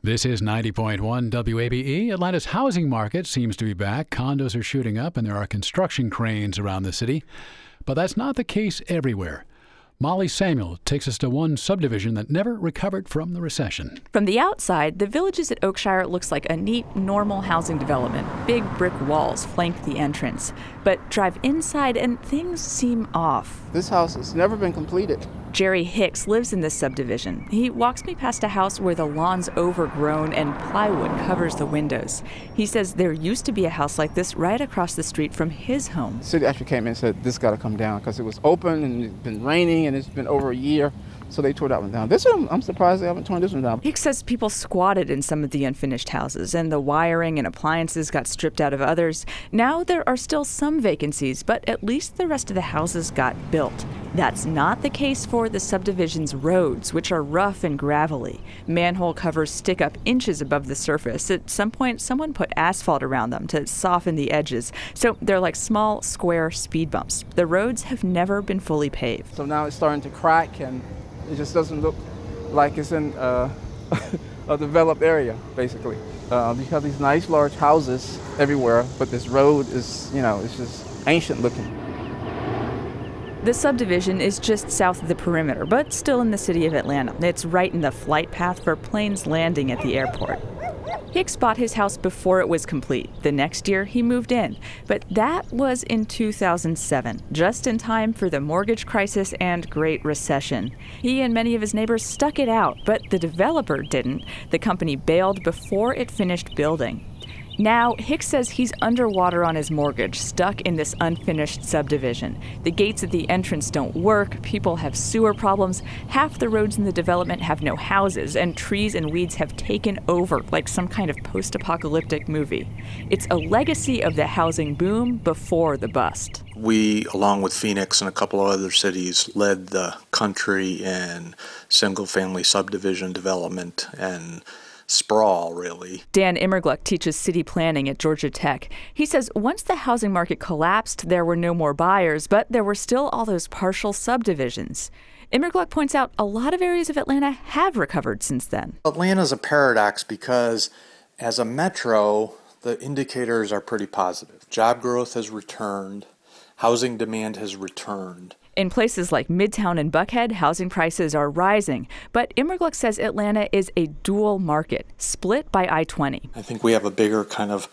This is 90.1 WABE. Atlanta's housing market seems to be back. Condos are shooting up and there are construction cranes around the city. But that's not the case everywhere. Molly Samuel takes us to one subdivision that never recovered from the recession. From the outside, the Villages at Oakshire looks like a neat, normal housing development. Big brick walls flank the entrance. But drive inside and things seem off. This house has never been completed. Jerry Hicks lives in this subdivision. He walks me past a house where the lawn's overgrown and plywood covers the windows. He says there used to be a house like this right across the street from his home. The city actually came in and said, this got to come down because it was open and it's been raining and it's been over a year. So they tore that one down. This one, I'm surprised they haven't torn this one down. Hicks says people squatted in some of the unfinished houses and the wiring and appliances got stripped out of others. Now there are still some vacancies, but at least the rest of the houses got built. That's not the case for the subdivision's roads, which are rough and gravelly. Manhole covers stick up inches above the surface. At some point, someone put asphalt around them to soften the edges. So they're like small, square speed bumps. The roads have never been fully paved. So now it's starting to crack and it just doesn't look like it's in a developed area, basically. You have these nice large houses everywhere, but this road is, it's just ancient looking. The subdivision is just south of the perimeter, but still in the city of Atlanta. It's right in the flight path for planes landing at the airport. Hicks bought his house before it was complete. The next year, he moved in. But that was in 2007, just in time for the mortgage crisis and Great Recession. He and many of his neighbors stuck it out, but the developer didn't. The company bailed before it finished building. Now, Hicks says he's underwater on his mortgage, stuck in this unfinished subdivision. The gates at the entrance don't work, people have sewer problems, half the roads in the development have no houses, and trees and weeds have taken over like some kind of post-apocalyptic movie. It's a legacy of the housing boom before the bust. We, along with Phoenix and a couple of other cities, led the country in single-family subdivision development and sprawl, really. Dan Immergluck teaches city planning at Georgia Tech. He says once the housing market collapsed, there were no more buyers, but there were still all those partial subdivisions. Immergluck points out a lot of areas of Atlanta have recovered since then. Atlanta's a paradox because as a metro, the indicators are pretty positive. Job growth has returned. Housing demand has returned. In places like Midtown and Buckhead, housing prices are rising. But Immergluck says Atlanta is a dual market, split by I-20. I think we have a bigger kind of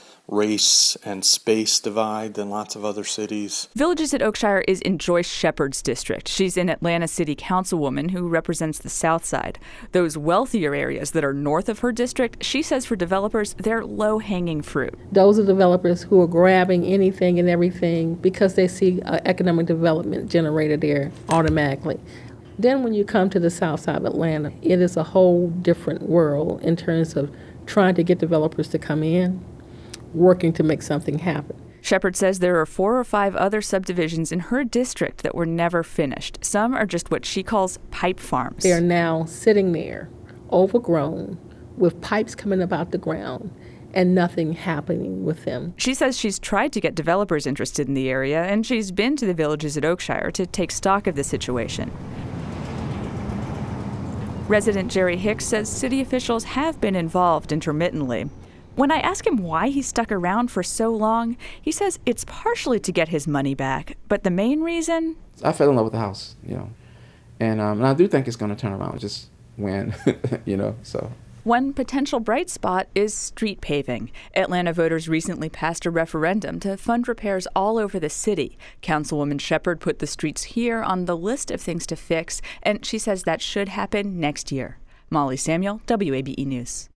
race and space divide than lots of other cities. Villages at Oakshire is in Joyce Shepard's district. She's an Atlanta city councilwoman who represents the South Side. Those wealthier areas that are north of her district, she says for developers, they're low-hanging fruit. Those are developers who are grabbing anything and everything because they see economic development generated there automatically. Then when you come to the South Side of Atlanta, it is a whole different world in terms of trying to get developers to come in, working to make something happen. Shepard says there are 4 or 5 other subdivisions in her district that were never finished. Some are just what she calls pipe farms. They are now sitting there, overgrown, with pipes coming up out the ground, and nothing happening with them. She says she's tried to get developers interested in the area, and she's been to the Villages at Oakshire to take stock of the situation. Resident Jerry Hicks says city officials have been involved intermittently. When I ask him why he stuck around for so long, he says it's partially to get his money back, but the main reason? I fell in love with the house, and I do think it's going to turn around, just when, so. One potential bright spot is street paving. Atlanta voters recently passed a referendum to fund repairs all over the city. Councilwoman Shepard put the streets here on the list of things to fix, and she says that should happen next year. Molly Samuel, WABE News.